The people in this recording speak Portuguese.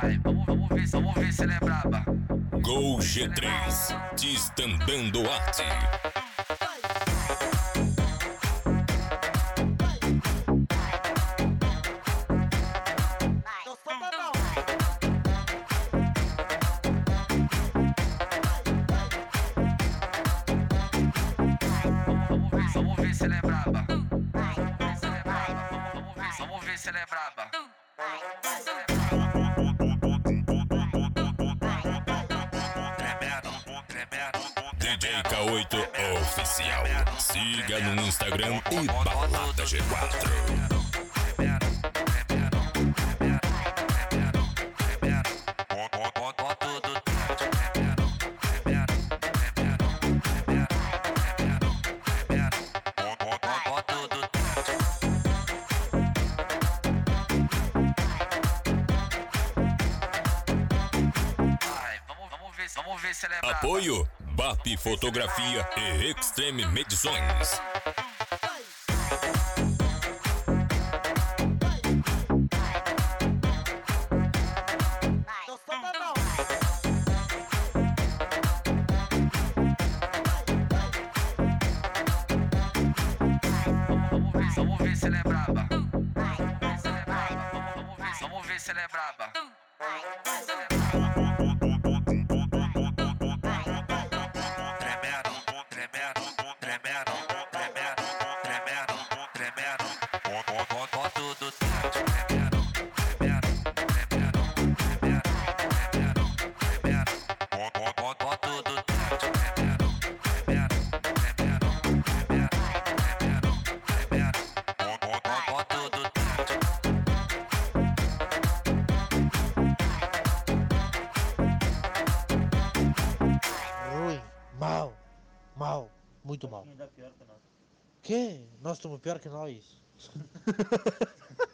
Vamos ver se ela é braba. Gol G3, Destandando Arte. Vamos ver se ela é braba. Vamos ver se ela é braba. DJ K8 Oficial. Siga no Instagram e Balada G4. Vamos ver se ela é braba. Apoio BAP Fotografia e Extreme Medições. Vamos ver se ela é braba. Vamos ver se ela é braba. Ruim, mal, muito mal. Ainda pior que nós. Que? Nós estamos pior que nós.